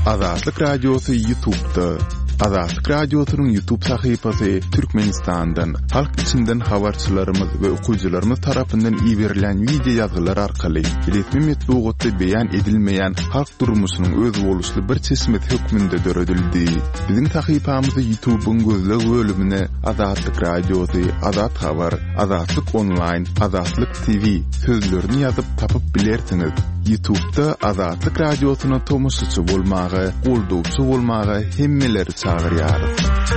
Azatlyk Radiosu YouTube'da. Azatlyk Radiosu'nun YouTube sayfasy Türkmenistan'dan, halk içinden habarçylarymyz we okuyjylarymyz tarapyndan ýiberilen video ýazgylar arkaly resmi metbuatda beýan edilmeýän halk durmuşynyň öz boluşly bir çeşmet hökmünde döredildi. Biziň sayfamyzy YouTube'un gözleg bölümine Azatlyk Radiosu, Azat Habar, Azatlyk Online, Azatlyk TV sözlerini ýazyp tapyp bilersiňiz. YouTube'da Azatlyk Radiosu'na tomoşçy bolmagy, goldowçy bolmagy hemmeleri çağırýar.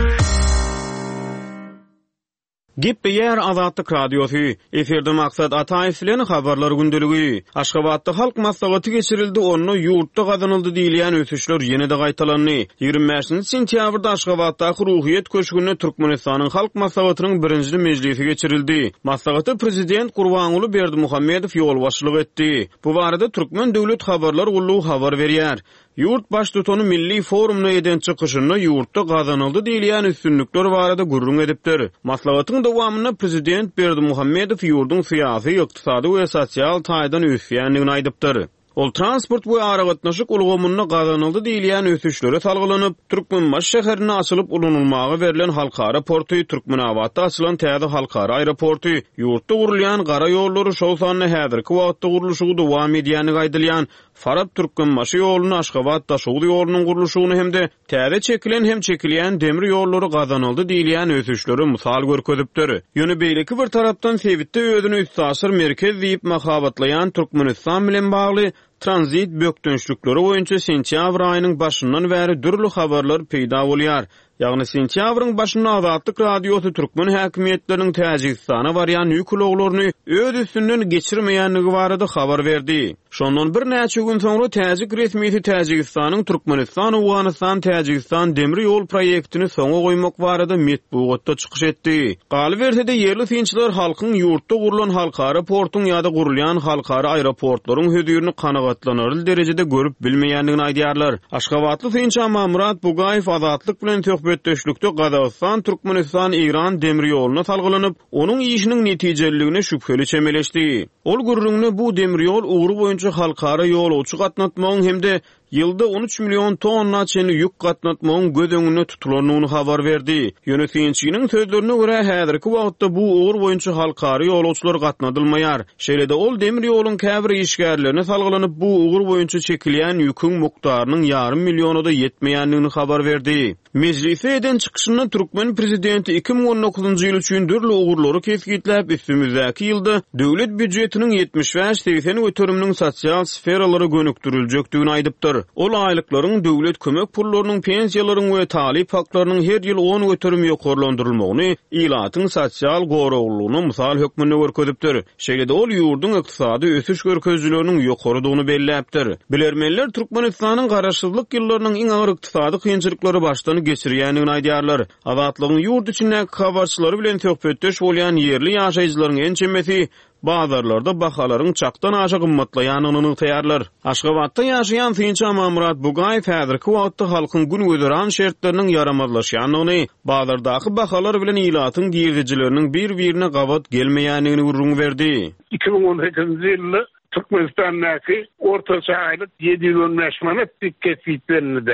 Gippeýär Azatlyk Radiosu. Eferde maksat Ataýslyň habarlar gündəligi. Aşgabatda halk maslahaty geçirildi, onu ýurtda gazanyldy diýilýän ösüşler ýene-de gaýtalandy. 25 sentýabrda Aşgabatda ruhyet köşgüne Türkmenistanyň halk maslahatynyň 1-nji mejlisi geçirildi. Maslahaty prezident Gurbanuly Berdimuhammedow ýol başçylyk etdi. Bu barada Türkmen Döwlet Habarlar Gullugy habar berýär. Yurt baş tutany Milli Forumna eden çykyşyny ýurtda gazanyldy diýilýän üstünlükler barada gurrun edipdir. Maslahatyň dowamyna prezident Berdimuhammedow ýurdun syýasy, ykdysady we sosial taýdan ösýänligini aýdypdyr. Ol transport we aragatnaşyk ulgamyny gazanyldy diýilýän ösüşlere salgylanyp, Türkmenbaş şäherine açylyp ulanylmagy verilen halkara porty, Türkmenawatda açylan täze halkara aeroporty, ýurtda gurulýan gara ýollary şol sanyny häzirki wagtda guruluşy dowam edýäni gaýdylýan Farab Türkmenbaşy ýoluny Aşgabat daşugy ýolunyň guruluşyny hemde täze çekilen hem çekilýän demir ýollary gazanyldy diýilýän ösüşleri mysal görkezipdir. Ýöne beýleki bir tarapdan Sewitde özüni üstasyr merkez diýip mahabatlayan Türkmenistan bilen bagly transit bökdönçlükleri boýunça sentýabr aýynyň başyndan bäri dürli habarlar peýda bolýar. Ýagny sentýabryň başynda Azatlyk Radiosu Türkmen häkimetleriniň Täjikistana barýan ýükluglaryny öz üstünden geçirmeýänligi barada habar berdi. Şondan bir näçe gün soňra Täjik resmiýeti Täjikistanyň Türkmenistan, Awganistan, Täjikistan demir ýol proýektini soňa goýmak barada metbuatda çykyş etdi. Galy bersede ýerli synçylar halkyň ýurtda gurulan halkara portyň ýa-da gurulýan halkara aeroportlaryň hödürini kanagatlanarly derejede görüp bilmeýänligini aýdýarlar. Aşgabatly synçy Murat Bugaýew Azatlyk bilen söhbetdeşlikde Gazakistan, Türkmenistan, İran demir ýoluny salgylanyp, onuň işiniň netijeligine şüpheli çemeleşdi. Ol gurrunny bu demir ýol ugry boýunça halkara ýolçy gatnatmagyň hemde ýylda 13 million tonna çeni ýük gatnatmagyň gödöňüne tutulanyny habar berdi. Ýöneticisiniň sözlerine görä häzirki wagtda bu ugry boýunça halkara ýolçylar gatnadylmaýar. Şeýle-de ol demir ýoluň käbir işgärlerine salgylanyp bu ugry boýunça çekilýän ýüküň mukdarynyň ýarym milliona-da ýetmeýänligini habar berdi. Meclise eden çykyşyny Türkmen prezidenti 2019-njy ýyl üçin dürli ugurlary kesgitläp, üstümizdäki ýylda döwlet büdjetiniň 75-80 öterüminiň sosial sferalary gönükdiriljekdigini aýdypdyr. Ol aýlyklaryň döwlet kömek pullarynyň pensiýalaryň we talip haklarynyň her ýyl 10 öterüm ýokarlandyrylmagyny ilatyň sosial goraglygyny mysal hökmünde görkezipdir. Şeýle-de ol ýurdun ykdysady ösüş görkezçiliginiň ýokarydygyny belläpdir. Bilermenler Türkmenistanyň garaşsyzlyk ýyllarynyň iň agyr ykdysady kynçylyklary başdan geçirýänligini aýdýarlar. Azatlygyň ýurt içindäki habarçylary bilen söhbetdeş bolýan ýerli ýaşaýjylaryň en çemmesi bazarlarda bahalaryň çakdan aşa gymmatlaýanyny taýýarlar. Aşgabatda ýaşaýan synçy Murat Bugaýew häzirki wagtda halkyň gün gödüren şertleriniň yaramazlaşýanyny, bazardaky bahalar bilen ilatyň giýizijileriniň bir-birine gabat gelmeýänligini gurrun berdi. 2018-nji ýylda Türkmenistandaky ortaça aýlyk 715 manat dikketlendi.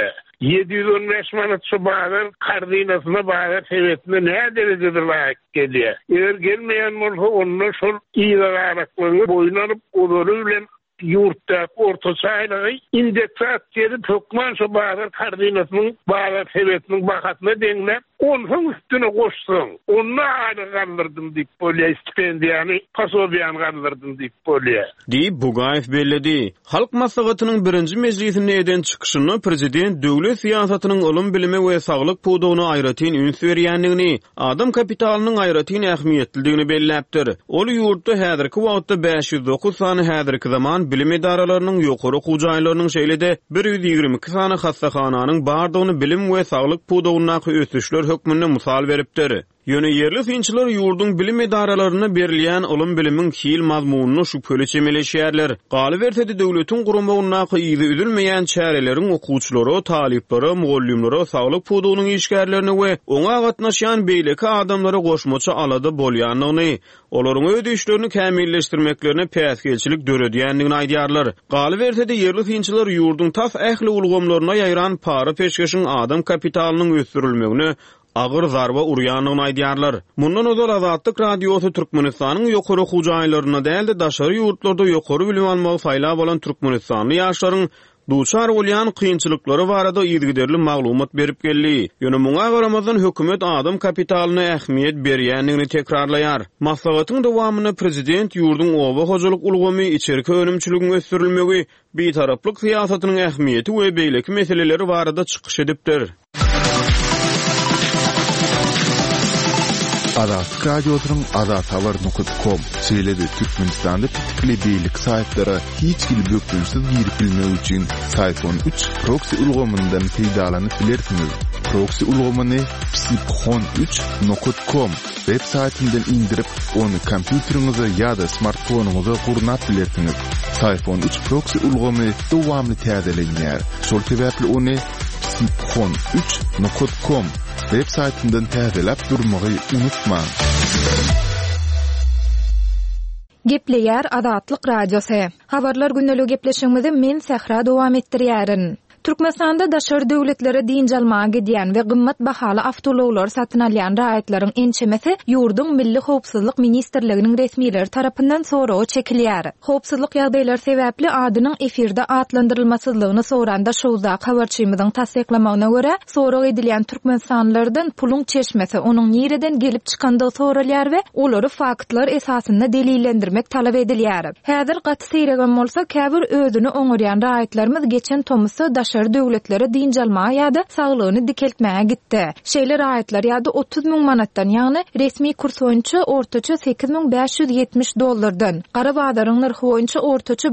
715 manat şu bazar kardinasyna bazar sebetine ne derejede laýyk gelýär. Eger gelmeýän bolsa onu şol ýylaraklygy boýlanıp olary bilen ýurtda ortaça aýlygy indeksasiýa Türkmen şu bazar kardinasynyň bazar sebetiniň bahatyna deňler. Onun üstüne koşsun. Onu ayrı kaldırdım deyip bolýar, stipendiýany, pasobiýany kaldırdım deyip bolýar. Diýip Bugaýew belledi. Halk maslahatynyň 1-nji mejlisinde eden çykyşyny prezident döwlet siýasatynyň ulum bilimi we saglyk puwdugyny aýratyn üns berýänligini, adam kapitalynyň aýratyn ähmiýetliligini belläpdir. Ol ýurtda häzirki wagtda 509 sany häzirki zaman bilim edaralarynyň ýokary okuwjaýlarynyň şeýle-de 122 sany hassahanyň bardygyny bilim we saglyk puwdugyna ösüşler hökmünde mysal beripdir. Ýöne yerli synçylar ýurdun bilim edaralaryna berilýän ulum bilimin hil mazmunyny şüpheli çemeleşýärler. Galy bertedi döwletiň gurulmagyna ýygy üzülmeýän çäreleriň okuwçylary, talyplary, mugallimlary, saglyk pudugynyň işgärlerini we oňa gatnaşýan beýleki adamlara goşmaça alada bolýanyny, olaryň öz işlerini kämilleşdirmeklerine päsgelçilik döredýändigini aýdýarlar. Galy bertedi yerli synçylar ýurdun tas ähli ulgamlaryna ýaýran para peşkeşiň adam kapitalynyň ösdürilmegine agyr zarba urýanyny aýdýarlar. Mundan öňe Azatlyk Radiosu Türkmenistanyň ýokary hujaýlaryna däldi daşary ýurtlarda ýokary bilim almagy faýla bolan türkmenistanly ýaşlaryň duçar bolýan kynçylyklary barada ýygyderli maglumat berip geldi. Ýöne muňa garamazdan hökümet adam kapitalyna ähmiýet berýändigini tekrarlaýar. Maslahatyň dowamyny prezident ýurdun oba hojalyk ulgamy içerki önümçiligini ösdürilmegi, beýtaraplyk syýasatynyň ähmiýeti we beýleki meseleleri barada çykyş edipdir. Azatlyk Radiosynyň azathabar.com seýledi Türkmenistanda pitikli beýlik saýtlary hiç gil bökdünsiz girip bilmek üçin Sayfon 3 proxy ulgamyndan peýdalanyp bilersiňiz. Proxy ulgamyny psiphon3.com web saýtyndan indirip onu kompýuteriňize ýa-da smartfonuňyza gurnap bilersiňiz. Sayfon 3 proxy ulgamy dowamly täzelenýär. Şol sebäpli onu psiphon3.com web saýtyndan täzelep durmagy unutmaň. Gepleýär Azatlyk Radiosy. Habarlar gündelik gepleşigimizi men Sahra dowam etdirýärin. Türkmenistanda daşary döwletlere diň jalmagy gidýän we gymmat bahaly awtologlar satyn alýan raýatlaryň ençemesi ýurdun Milli Howpsuzlyk Ministrliginiň resmiýetleri tarapyndan soragy çekilýär. Howpsuzlyk ýagdaýlary sebäpli adynyň efirde atlandyrylmasızlygyny soranda şowda habarçymyzyň tasdiklamagyna görä, sorag edilýän türkmenistanlylardan puluň çeşmesi onuň nireden gelip çykandygy soralýar we olary faktlar esasynda delillendirmek talap edilýär. Häzir gaty seýregen bolsa, käbir özüni oňurýan raýatlarymyz geçen Tomusda daşary döwletlere diň jalmagy ýa-da saglygyny dikeltmäge gitdi. Şeýle raýatlar ýa-da 30 000 manatdan, ýagny resmi kurs boýunça ortaça $8570, gara badaryň narhy boýunça ortaça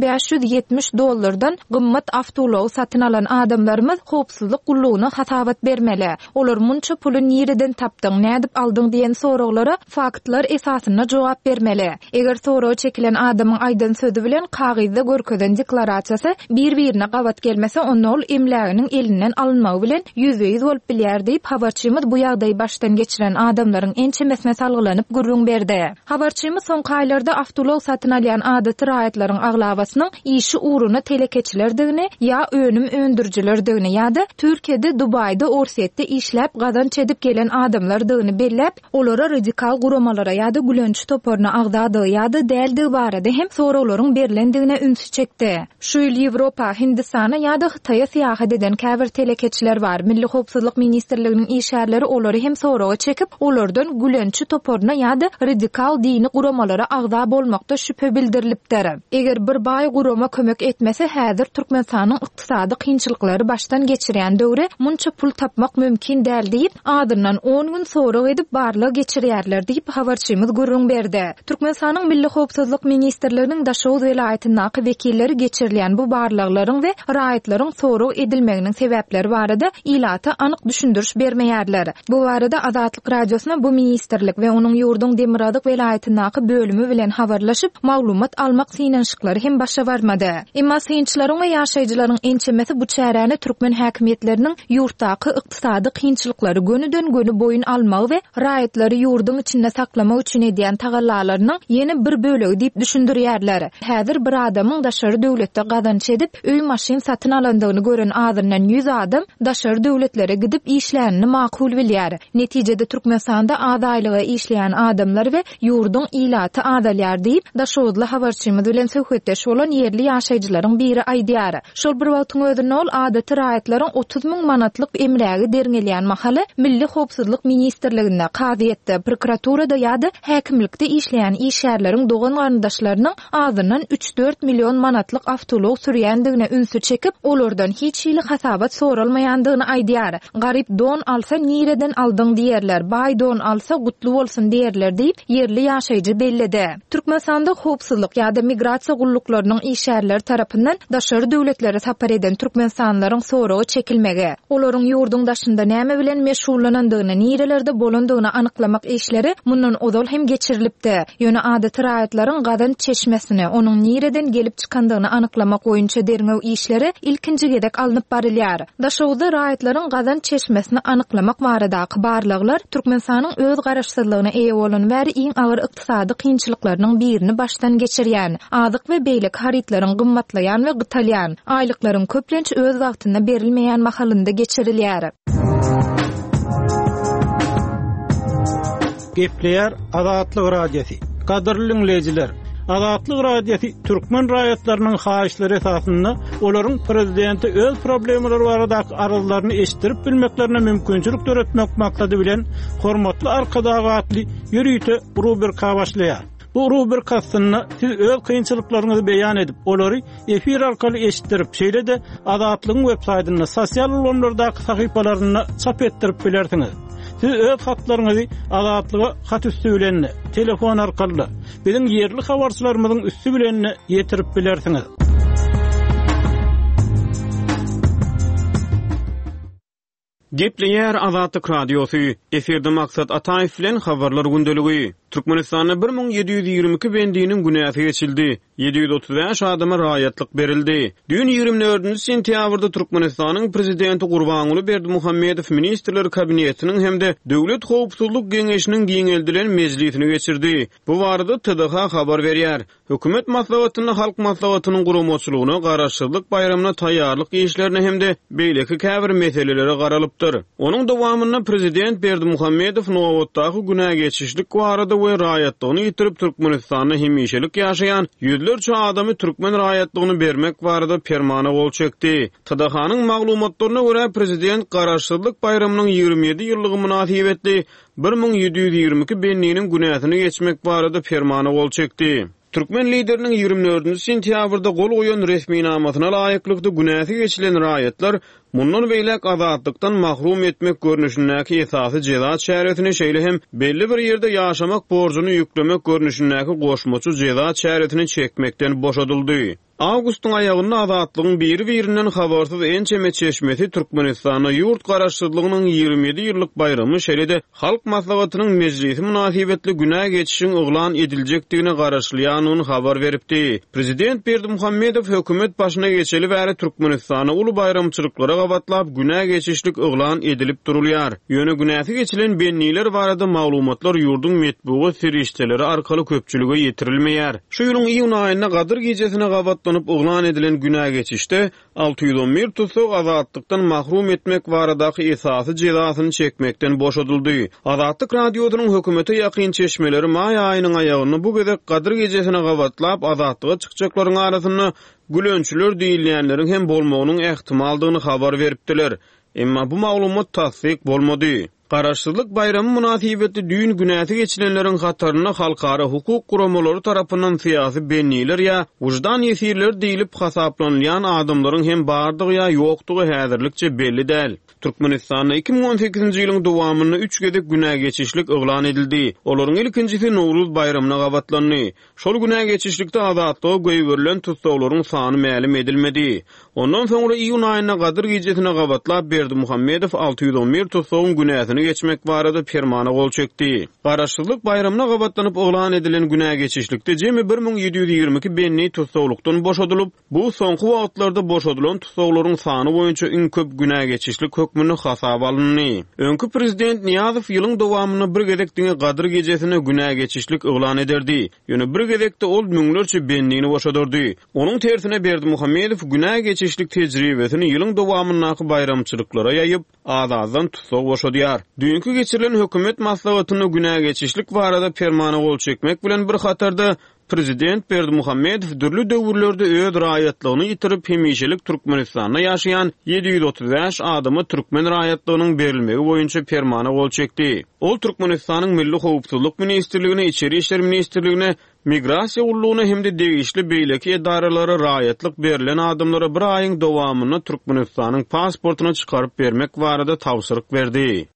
$1570 gymmat awtolog satyn alan adamlarymyz howpsuzlyk gullugyna hasabat bermeli. Olar munça puly nireden tapdyň, nädip aldyň diýen soraglara faktlar esasynda jogap bermeli. Eger soragy çekilen adamyň aýdan sözü bilen kagyzda görkezen deklarasiýasy bir-birine gabat gelmese onol emläginiň elinden alınmagy bilen %100 bolup bilýär diýip habarçymyz bu ýagdaýy başdan geçiren adamlaryň ençemesine salgylanyp gurrun berdi. Habarçymyz soňky aýlarda awtolog satyn alýan adaty raýatlaryň aglabasynyň işi uğruna telekeçilerdigini ýa önüm öndürjilerdigini ýa-da Türkiýede, Dubaýda, Orsetde işläp gazanç edip gelen adamlardygyny belläp, olara radikal guramalara ýa-da gülenç toporuna agdady ýa-da däldi barada hem soraglaryň berilendigine ünsü çekdi. Şu ýyl Ýewropa, Hindistana ýa-da Hytaýa syýahat eden käbir telekeçiler bar. Milli Howpsuzlyk Ministrliginiň işgärleri olary hem soragy çekip, olardan gülençi toporuna ýa-da radikal dini guramalara agda bolmakda şüphe bildirilipdir. Eger bir baý gurama kömek etmese, häzir Türkmenistanyň ykdysady kynçylyklary başdan geçirýän döwre munça pul tapmak mümkin däl diýip, adyndan 10 gün sorag edip barlygy geçirýärler diýip habarçymyz gurrun berdi. Türkmenistanyň Milli Howpsuzlyk Ministrliginiň Daşow welaýatyndaky wekilleri geçirilýän bu barlyklaryň we raýatlaryň sorag edilmeginiň sebäpleri barada ilata anyk düşündiriş bermeýärler. Bu barada Azatlyk Radiosyna bu ministrlik we onuň ýurdun Demiradyk welaýatyndaky bölümi bilen habarlaşyp maglumat almak synanşyklary hem başa barmady. Emma synçylaryň we ýaşaýjylaryň ençemesi bu çäräni türkmen häkimetleriniň ýurtdaky ykdysady kynçylyklary gönüden göni boyun almagy we raýatlary ýurdun içinde saklamak üçin edýän tagallalarynyň ýene bir bölegi diýip düşündirýärler. Häzir bir adamyň daşary döwletde gazanç edip öý maşyn satyn alandygyny gören adamdan 100 adam daşary döwletlere gidip işlerini makul bilýär. Netijede Türkmenistanda adaýlyga işleýän adamlar we ýurdun ilaty adalýar diýip daşowdly habarçymyz bilen söhbetdeş bolan yerli ýaşaýjylaryň biri aýdýar. Şol bir wagtyň özünde ol adaty raýatlaryň 30 000 manatlyk emlägi derňelýän mahaly Milli Howpsuzlyk Ministrliginde, Kaziýetde, prokuraturada ýa-da häkimlikde işleýän işgärleriň dogan garydaşlarynyň azyndan 3-4 million manatlyk awtolog sürýändigine ünsü çekip, olar olardan hiç hili hasabat sorulmayandygyny aýdýar. Garyp don alsa nireden aldyň diýerler, bay don alsa gutly bolsun diýerler diýip yerli ýaşaýjy bellidi. Türkmenistanda howpsuzlyk ýa-da migrasiýa gulluklarının işgärler tarapyndan daşary döwletlere sapar eden türkmenistanlaryň soragy çekilmegi, olaryň ýurdun daşynda näme bilen meşgullanandygyny, nirelerde bolandygyny anyklamak işleri mundan ozal hem geçirilipdi. Ýöne adaty raýatlaryň gadan çeşmesini, onuň nireden gelip çykandygyny anyklamak boýunça derňew işleri ilkinji gedek alınıp barylýar. Daşawda raýatlaryň gadan çeşmesini anyklamak baradaky barlyglar Türkmenistanyň öz garaşsyzlygyna eýe bolan we iň agyr ykdysady kynçylyklarynyň birini başdan geçirýän, azyk we beýlik haritlaryň gymmatlaýan we gytalýan, aýlyklaryň köplenç öz wagtynda berilmeýän mahalynda geçirilýär. Gepleýär Azatlyk radiosi. Gadyrly dinleýijiler, Azatlyk radiosi türkmen raýatlarynyň haýyşlary esasynda olaryň prezidenti öz problemleri baradaky aralylaryny eşitdirip bilmeklerine mümkinçilik töretmek maksady bilen hormatly arkadaşly ýürüýte rubrika başlaýar. Bu rubrikasynda siz öz kynçylyklaryňyzy beýan edip, olary efir arkaly eşitdirip, şeýle-de Azatlygyň web-saýtyna, sosial ulanlardaky sahypalaryna çap etdirip bilersiňiz. Siz öz hatlaryňyzy Azatlyga hat üstü bilen, telefon arkaly, biziň yerli habarçylarymyzyň üstü bilen ýetirip bilersiňiz. Gepleýär Azatlyk radiosu. Eferde maksat Ataýew bilen habarlar gündeligi. Türkmenistanda 1722 bendiniň günäsi geçildi. 735 adama raýatlyk berildi. Dün 24 sentýabrda Türkmenistanyň prezidenti Gurbanuly Berdimuhammedow ministrler kabinetiniň hemde Döwlet howpsuzlyk geňeşiniň giňeldilen mejlisini geçirdi. Bu barada TDH habar berýär. Hökümet maslahatyny halk maslahatynyň gurulmaçylygyna garaşsyzlyk bayramyna taýýarlyk işlerini hemde beýleki käbir meseleleri garalypdyr. Onuň dowamyna prezident Berdimuhammedow Nowatdaky günä geçişlik barada we raýatlygyny ýitirip Türkmenistanyň hemişelik ýaşaýan ýüzlerçe adamy türkmen raýatlygyny bermek barada fermana gol çekdi. TDH-nyň maglumatlaryna görä prezident garaşsyzlyk bayramynyň 27 ýyllygy münasibetli 1722 benniniň günäsini geçmek barada fermana gol çekdi. Türkmen lideriniň 24 sentýabrda gol goýan resminamasyna laýyklykda günäsi geçilen raýatlar mundan beýlek azatlykdan mahrum etmek görnüşindäki esasy jeza çäretini şeýle hem belli bir ýerde ýaşamak borcuny ýüklemek görnüşindäki goşmaçy jeza çäretini çekmekden boşadyldy. Awgustyň aýagynda azatlygyň biri-birinden habarsyz ençeme çeşmesi Türkmenistanyň ýurt garaşsyzlygynyň 27 ýyllyk bayramy şeýle-de halk maslahatynyň mejlisi münasibetli günä geçişiň oglan ediljekdigine garaşlýanyny habar beripdi. Prezident Berdimuhammedow hökümet başyna geçeli bäri Türkmenistana uly bayramçylyklara gabatlap günä geçişlik oglan edilip durulýar. Ýöne günäsi geçilen benniler barada maglumatlar ýurdun metbugy serişdeleri arkaly köpçülüge ýetirilmeýär. Şu ýylyň iýun aýyna Gadyr gecesine gabatlanıp oglan edilen günä geçişde 611 tutsak azatlykdan mahrum etmek baradaky esasy jezasyny çekmekden boşadyldy. Azatlyk radiosynyň hökümete ýakyn çeşmeleri maý aýynyň aýagyny bu gezek Gadyr gecesine gabatlap azatlyga çykjaklaryň arasynda gülönçüler diýilýänleriň hem bolmagynyň ähtimaldygyny habar beripdiler. Emma bu maglumat tasdik bolmady. Garaşsyzlyk bayramy münasibetli düýün günäsi geçilenleriň hataryna halkara hukuk guramalary tarapyndan syýasy benniler ýa wujdan ýesirler diýilip hasaplanýan adamlaryň hem bardygy ýa ýokdugy häzirlikçe belli däl. Türkmenistanyň 2018-nji ýylyň dowamyny 3 gezek günä geçişlik oglan edildi. Olaryň ilkinjisi Nowruz bayramyna gabatlandy. Şol günä geçişlikde azatlyga goýberilen tutsaklaryň sany ma'lum edilmedi. Ondan soňra iýun aýyna Gadyr gecesine gabatlap Berdimuhammedow 611 tutsagyň günäsini geçmek barada fermana gol çekdi. Garaşsyzlyk bayramyna gabatlanyp oglan edilen günä geçişlikde jemi 1722 benni tutsaklykdan boşadylyp, bu soňky wagtlarda boşadylan tutsaklaryň sany boýunça iň köp günä geçişlik hökmüni hasaba alındy. Öňkü prezident Niýazow ýylyň dowamyny bir gezek Gadyr gecesine günä geçişlik oglan ederdi. Ýöne bir gezekde ol müňlerçe bennini boşadyrdy. Onuň tersine Berdimuhammedow günä geçişlik tejribesini ýylyň dowamyndaky bayramçylyklara ýaýyp, azazdan tutsak boşadýar. Dünkü geçirilen hökümet maslahatyny günä geçişlik barada fermana gol çekmek bilen bir hatarda Prezident Berdimuhammedow dürli döwürlerde öz raýatlygyny ýitirip hemişelik Türkmenistanda ýaşaýan 735 adamy türkmen raýatlygynyň berilmegi boýunça fermana gol çekdi. Ol Türkmenistanyň Milli Howpsuzlyk Ministrligine, İçeri işler Ministrligine, Migrasiýa ullugyna hemde degişli beýleki edaralary raýatlyk berilen adamlara bir aýyň dowamyny Türkmenistanyň pasportyny çykaryp bermek barada tawsyryk berdi.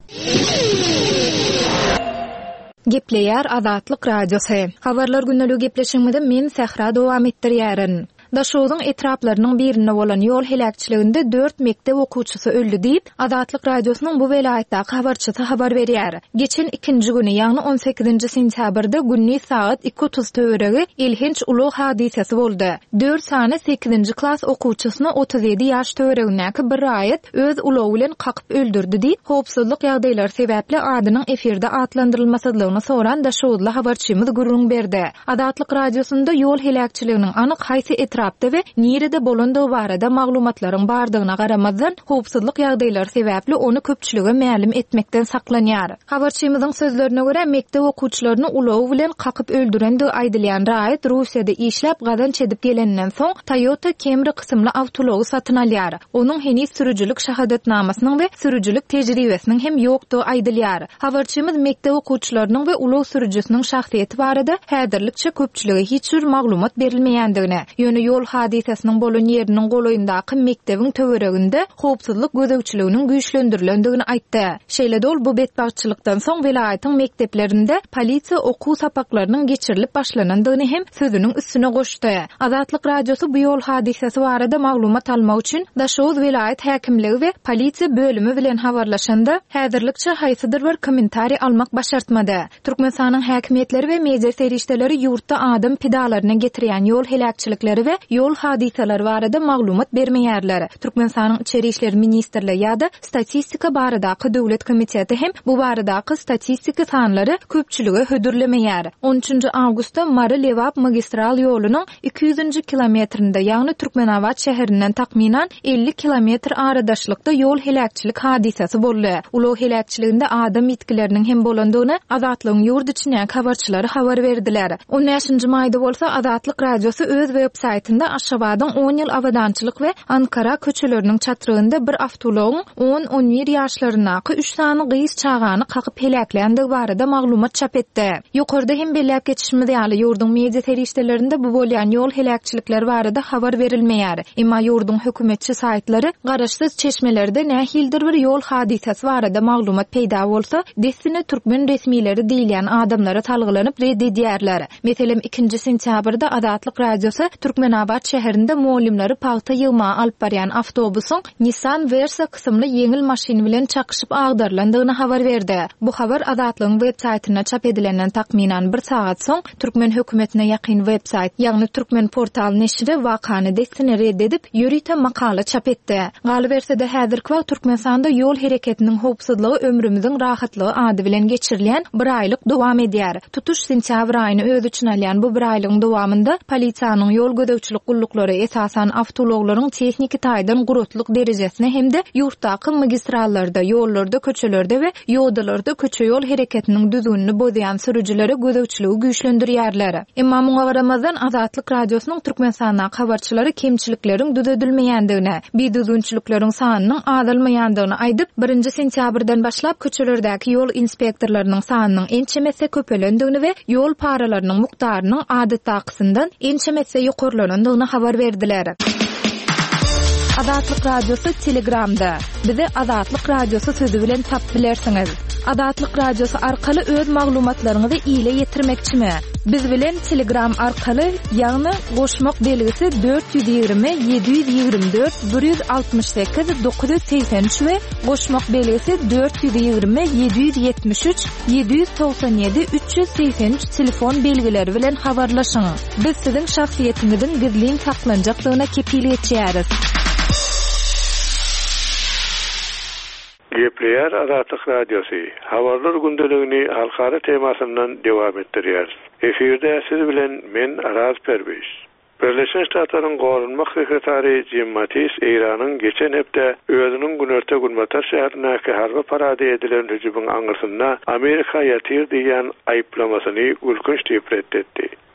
Gepleýär Azatlyk Radiosy. Habarlar günnälik gepleşigimde men Sehra dowam etdirýärin. Daşowyň etraplarynyň birinde bolan ýol helakçyliginde 4 mektep okuwçysy öldü diýip Azatlyk Radiosynyň bu welaýatdaky habarçysy habar berýär. Geçen 2-nji güni, ýagny 18-nji sentýabrda günni saat 2:30 töweregi ilhinç uly hadisesi boldy. 4 sany 8-nji klass okuwçysyny 37 ýaş töweregindäki bir raýat öz ulowy bilen qakyp öldürdi diýip howpsuzlyk ýagdaýlary sebäpli adynyň efirde atlandyrylmasydygyny soran Daşowly habarçymyz gurrun berdi. Azatlyk Radiosynda ýol helakçylygynyň anyk haýsy etrapda we nirede bolandygy barada maglumatlaryň bardygyna garamazdan howpsuzlyk ýagdaýlary sebäpli onu köpçülige ma'lum etmekden saklanýar. Habarçymyzyň sözlerine görä mektep okuwçylaryny ulowy bilen qakyp öldürendi aýdylýan raýat Russiýada işläp gadan çedip gelenden soň Toyota Camry kysymly awtology satyn alýar. Onuň henüz sürüjülük şahadatnamasynyň we sürüjülük tejribesiniň hem ýokdugy aýdylýar. Habarçymyz mektep okuwçylarynyň we ulow sürüjüsiniň şahsiýeti barada häzirlikçe köpçülige hiç bir maglumat berilmeýändigine, ýöne ýol hadisesiniň bolan ýeriniň goloýundaky mektebiň töwereginde howpsuzlyk gözegçiliginiň güýçlendirilýändigini aýtdy. Şeýle ol bu betbaççylykdan soň welaýatyň mekteplerinde polisiýa okuw sapaklarynyň geçirilip başlanandygyny hem sözüniň üstüne goşdy. Azatlyk Radiosy bu ýol hadisesi barada maglumat almak üçin Daşow welaýat häkimligi we polisiýa bölümi bilen habarlaşanda häzirlikçe haýsydyr bir kommentari almak başartmady. Türkmenistanyň häkimetleri we media serişdeleri ýurtda adam pidalaryna getirýän ýol helakçylikleri we ýol hadiseleri barada maglumat bermeýärler. Türkmenistanyň İçeri işler Ministrligi ýa-da statistika baradaky döwlet komiteti hem bu baradaky statistika sanlary köpçülige hödürlemeýär. 13-nji awgustda Mary Lewap magistral ýolunyň 200-nji kilometrinde, ýagny Türkmenawat şäherinden takminan 50 kilometr aradaşlykda ýol helakçylyk hadisesi boldy. Ulow helakçyliginde adam itkileriniň hem bolandygyny Azatlygyň ýurt içindäki habarçylary habar berdiler. 15-nji maýda bolsa Azatlyk Radiosy öz web-saytynda Aşgabatyň 10 ýyl awadançylyk we Ankara köçeleriniň çatyrygynda bir awtologyň 10-11 ýaşlarynaky 3 sany gys çagany qakyp helakländigi barada maglumat çap etdi. Ýokarda hem belläp geçişmede ýaly ýurdun media serişdelerinde bu bolýan ýol helakçylyklar barada habar berilmeýär. Emma ýurdun hökümetçi saytlary garaşsyz çeşmelerde nähildir bir ýol hadisesi barada maglumat peýda bolsa, desini türkmen resmileri diýilýän adamlara talgylanyp reddedýärler. Meselem 2-nji sentýabrda Azatlyk Radiosy Türkmenawat şäherinde muallimleri paýta ýyma alyp barýan awtobusyň Nissan Versa kysymly yeňil maşyny bilen çakyşyp agdarlandygyny habar berdi. Bu habar Azatlygyň web-saytyna çap edilenden takminan 1 sagat soň Türkmen hökümetine ýakyn web-sayt, ýagny Türkmen portal neşri wakany desini reddedip ýörite makala çap etdi. Galy bersede häzirki wagt Türkmenistanda ýol hereketiniň howpsuzlygy ömrümizin rahatlygy ady bilen geçirilýän bir aýlyk dowam edýär. Tutuş sentýabr aýyny öz üçin alýan bu bir aýlygyň dowamında polisiýanyň ýol gödäwçilik gulluklary esasan awtologlaryň tehnik taýdan gurutlyk derejesine hemde ýurtdaky magistrallarda, ýollarda, köçelerde we ýoldalarda köçe ýol hereketiniň düzgünlüğini bozýan sürüjilere gödäwçiligi güýçlendirýärler. Emma muňa garamazdan Azatlyk Radiosynyň Türkmenistana habarçylary kemçilikleriň düzedilmeýändigine, düzgünçilikleriň sanynyň azalmaýandygyny aýdyp, 1-nji sentýabrdan başlap köçelerdäki ýol inspektorlarynyň sanynyň ençemese köpelendigini we ýol paralarynyň mukdarynyň adatdakysyndan ençemese ýokurlanandygyny habar berdiler. Azatlyk Radiosu Telegramda. Bizi Azatlyk Radiosu sözü bilen tap bilersiňiz. Azatlyk Radiosu arkaly öz maglumatlaryňyzy ýyle ýetirmekçimi? Biz bilen Telegram arkaly, ýagny goşmak belgisi 420 724 168 983 we goşmak belgisi 420 773 797 383 telefon belgileri bilen habarlaşyň. Biz siziň şahsiýetiňizin gizlin saklanjaklygyna kepillik etýäris. Gepleýär Azatlyk Radiosu. Habarlar gündeligini halkara temasyndan dowam etdirýär. Efirde siz bilen men Araz Perbeş. Birleşen Ştatlaryň Gorunmak Sekretary Jim Mattis Iranyň geçen hepde özüniň Günörte Gulbatar şäherindäki harby parady edilen hüjümüň aňyrsynda Amerika ýatyr diýen aýplamasyny gülkünç diýip reddetdi.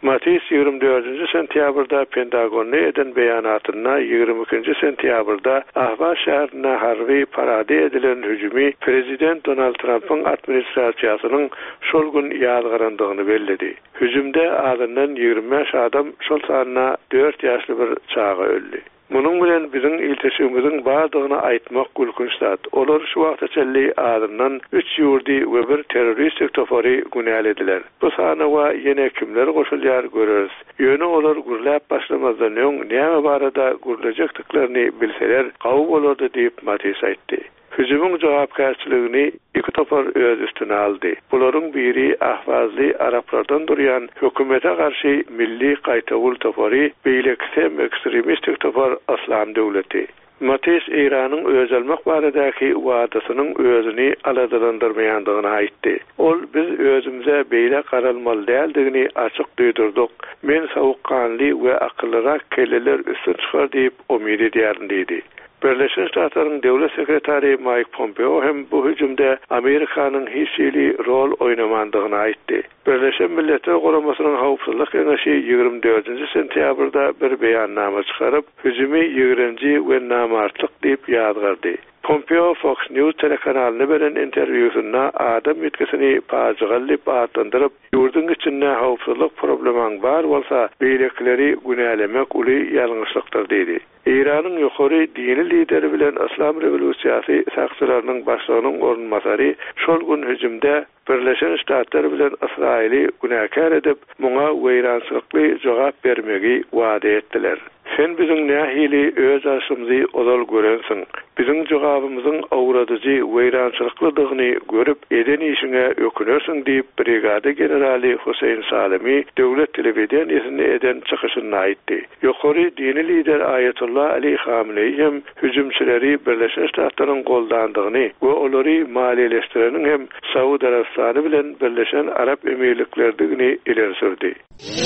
Mattis 24 sentyabrda Pentagon'da eden beyanatına 22 sentyabrda Ahvaz şäherine harbi parade edilen hüjümi Prezident Donald Trump'ın administrasiýasynyň şol gün ýazgarandygyny belledi. Hüjümde adından 25 adam şol sanyna 4 ýaşly bir çaga öldü. Munun bilen bizim iltisimizin bardygyny aýtmak gülkünçdät. Olar şu wagta çelli adından 3 ýurdy we bir terroristik topary günäl ediler. Bu sana we ýene kimler goşulýar göreriz. Ýöne olar gurlap başlamazdan öň näme barada gurlajakdyklaryny bilseler gawy bolardy diýip Mattis aýtdy. Hüjümün jogapkärçiligini iki topar öz üstüne aldı. Buların biri Ahvazlı Araplardan duryan hökümete karşı milli qaytawul topary beýleksem ekstremistik topar Aslan döwleti. Mattis İran'ın özelmek baradaki wadasynyň özüni aladylandyrmaýandygyny aýtdy. Ol biz özümüze beýle garalmaly däldigini açyk duýdurdyk. Men sowukkanly we akyllyrak kelleler üstün çykar diýip umid edýärin dedi. Birleşmiş Ştatlaryň Dewlet Sekretary Mike Pompeo hem bu hüjümde Amerikanyň hisseli rol oynamandygyny aýtdy. Birleşen Milletler Guramasynyň Hawpsuzlyk Keňeşi 24 sentyabrda bir beýannama çykaryp, hüjümi ýigrenji we namartlyk diýip ýazgardy. Pompeo Fox News telekanalyna beren interwýusynda adam etkisini paýjygalyp atlandyryp, ýurdun içinde hawpsuzlyk problemaň bar bolsa, beýlekleri günälemek uly ýalňyşlykdyr dedi. İran'ın ýokary dini lideri bilen İslam rewolýusiýasy sakçylarynyň başlygynyň ornmasary şol gün hüjümde Birleşen Ştatlar bilen İsraili günäkär edip, muňa weýrançylykly jogap bermegi wada etdiler. Sen bizim nähili öz aşymyzy odal görensiň. Bizim jogabymyzyň awradyjy weýrançylyklydygyny görüp eden işine ökünersiň diýip brigada generali Hüseyin Salimi döwlet telewiziýanyny eden çykyşyny aýtdy. Ýokary dini lider Ayetullah Ali Khamenei hem hüjümçileri Birleşen Ştatlaryň goldandygyny we olary maliýeleşdireniň hem Saudi Arabistany bilen Birleşen Arap Emirliklerdigini ileri sürdi.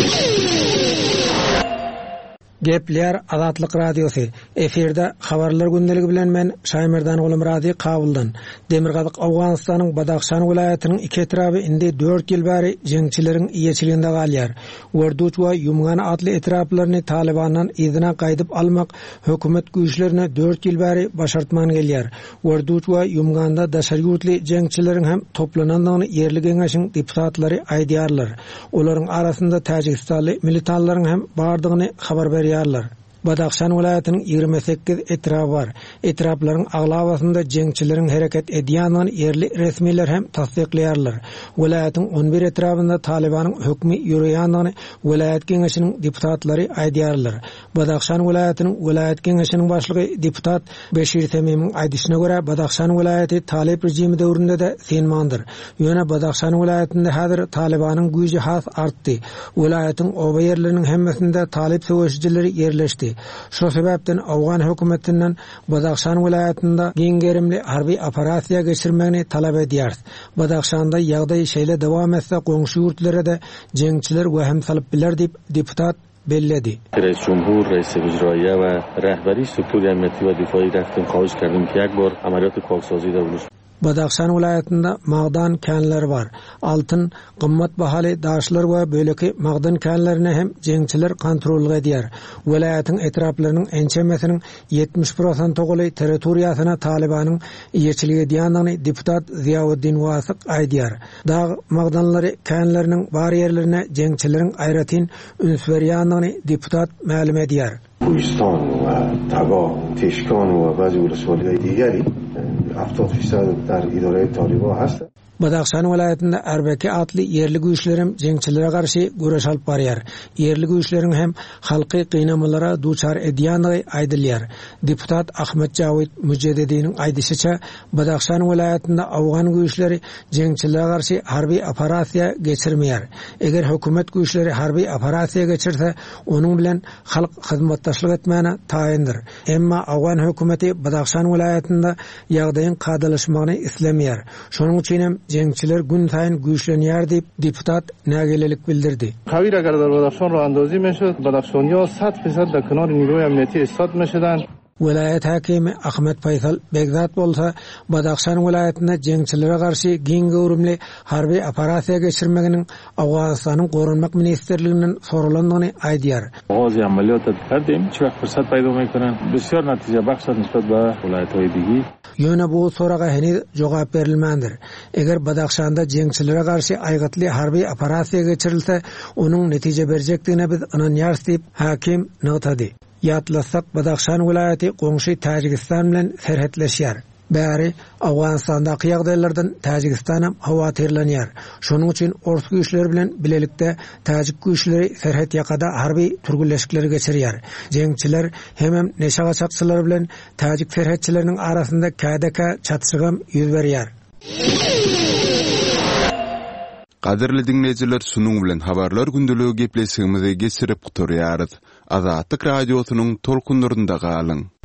Gepler Azatlyk Radiosu. Eferde habarlar gündeligi bilen men Şaýmerdan Gulum Radi Kabuldan. Demirgazyk Awganystanyň Badakhşan vilayatynyň iki etraby indi 4 ýyl bäri jeňçileriň iýeçiliginde galýar. Werduç we Ýumgan adly etraplaryny Talibandan izine gaýdyp almak hökümet güýçlerine 4 ýyl bäri başartman gelýär. Werduç we Ýumganda daşary ýurtly jeňçileriň hem toplanandygyny ýerli geňeşiň deputatlary aýdýarlar. Olaryň arasynda Tajikistanly militanlaryň hem bardygyny habar berýär. Badakhşan vilayatynyň 28 etrapy bar. Etraplaryň aglabasynda jeňçileriň hereket edýändigini ýerli resmiler hem tasdikleýärler. Vilayatyň 11 etrapynda Talibanyň hökmi ýürýändigini vilayat geňeşiniň deputatlary aýdýarlar. Badakhşan vilayatynyň vilayat geňeşiniň başlygy deputat Beşir Temimiň aýdyşyna görä Badakhşan vilayaty Talib rejimi döwründe de senmandyr. Ýöne Badakhşan vilayatynda häzir Talibanyň güýji has artdy. Vilayatyň oba ýerleriniň hemmesinde Talib söwüşçileri ýerleşdi. Şu sebäpden Awgan hökümetinden Badakhşan vilayatynda giňgerimli harby operasiýa geçirmegini talap edýär. Badakhşanda ýagdaý şeýle dowam etse goňşy ýurtlara da jeňçiler wehem salyp biler diýip deputat belledi. Reis Cumhur, Reis İcraiye ve rehberi struktur emniyeti ve difai raftin kavuş kerdim ki ekbar ameliyatı koksazı da bulur. Badakhşan vilayatynda magdan känleri bar. Altın, gymmat bahaly daşlar we böleki magdan känlerini hem jeňçiler kontrol edýär. Vilayatyň etraplarynyň ençemesiniň 70% oguly territoriýasyna Talibanyň ýeçiligi edýändigini deputat Ziyavuddin Wasyk aýdýar. Dağ magdanlary känleriniň bar ýerlerine jeňçileriň aýratyn üns berýändigini deputat ma'lum edýär. کوهستان و تبا، تشکان و بعضی ولسوالی‌های دیگری 70% در اداره طالبان هست. Badakhşan vilayatynda Erbeki atly yerli güýçlerim jeňçilere garşy güreş alyp barýar. Yerli güýçleriň hem halky gynamalara duçar edýändigi aýdylýar. Deputat Ahmet Jawid Müjeddidiň aýdyşyça, Badakhşan vilayatynda Awgan güýçleri jeňçilere garşy harby operasiýa geçirmeýär. Eger hökümet güýçleri harby operasiýa geçirse, onuň bilen halk hyzmatdaşlyk etmäne taýyndyr. Emma Awgan hökümeti Badakhşan vilayatynda ýagdaýyň kadalaşmagyny islemeýär. Şonuň üçin hem jeňçiler gün saýyn güýçlenýär diýip deputat nägelelik bildirdi. Kavir agar dar Badakhşan ro andazi meşud, Badakhşaniyya 100% da kenar nigoy emniyeti istat meşudan. Vilayet hakimi Ahmet Faysal Begzat bolsa Badakhşan vilayetinde jeňçilere garşy giň gowrumly harby operasiýa geçirmeginiň Awganystanyň Gorunmak ministrliginden sorulandygyny aýdýar. Ozi ameliyat etdim. Çok fırsat payda olmaýan beşer natija baksat nisbatda vilayet öýdigi. Ýöne bu soraga henüz jogap berilmändir. Eger Badakhşanda jeňçilere garşy aýgatly harby operasiýa geçirilse, onuň netije berjekdigine biz inanýarys diýip hakim notady. Ýatlasak Badakhşan vilayeti goňşy Täjikistan bilen serhetleşýär. Bäri Awganastandaky ýagdaýlardan Täjikistana hawatirlanýar. Şonuň üçin orus güýçleri bilen bilelikde Täjik güýçleri serhet ýakada harby türgülleşikleri geçirýär. Jeňçiler hemem neşe gaçakçylary bilen Täjik serhetçileriniň arasynda kädeka çatışygam ýüz berýär. Qadirli dinleyijiler, şunuň bilen habarlar gündeligi gepleşigimizi geçirip guturýarys. Azatlyk radiosynyň tolkunlarynda galyň.